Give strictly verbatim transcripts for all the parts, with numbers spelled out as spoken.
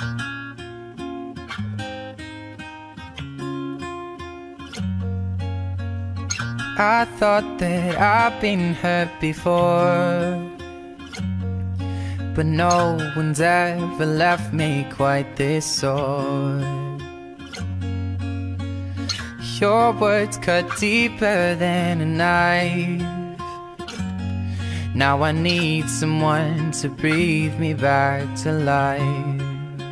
I thought that I've been hurt before, but no one's ever left me quite this sore. Your words cut deeper than a knife. Now I need someone to breathe me back to life.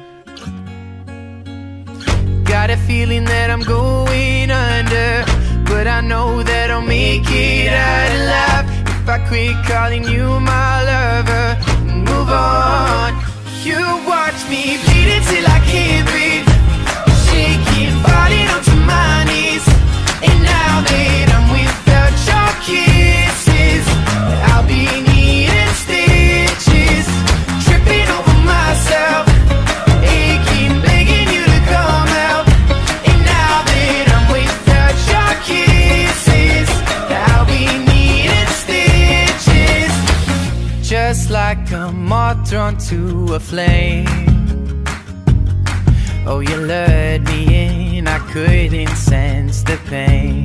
Got a feeling that I'm going under, but I know that I'll make it out alive if I quit calling you my lover and move on. You watch me bleed until I can't breathe, shaking, falling onto my knees. And now that I'm without your kisses, I'll be needing stitches, tripping over myself, aching, begging you to come out. And now that I'm without your kisses, I'll be needing stitches, just like a moth drawn to a flame. Oh, you lured me in, I couldn't sense the pain.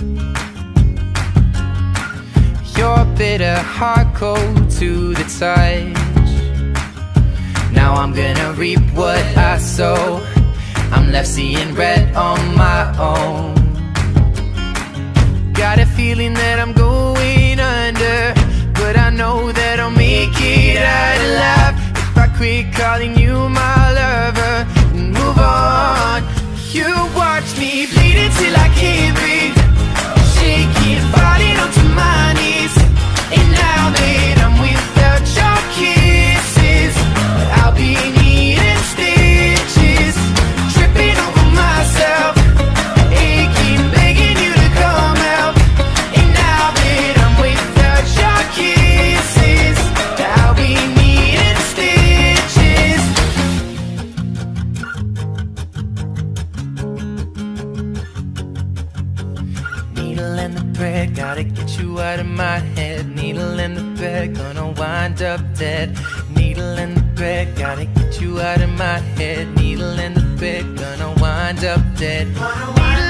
Your bitter heart cold to the touch. Now I'm gonna reap what I sow. I'm left seeing red on my own. Got a feeling that I'm going under, but I know that I'll make it out alive if I quit calling you my lover and move on. You watch me bleed until I can't breathe, shaking, falling onto my knees. And now that I'm without your kisses, I'll be needing stitches, tripping over myself, aching, begging you to come out. And now that I'm without your kisses, I'll be needing stitches. Needle and the thread, gotta get you out of my head. Needle and the thread, gonna wind up dead. Needle and the thread, gotta get you out of my head. Needle and the thread, gonna wind up dead. Needle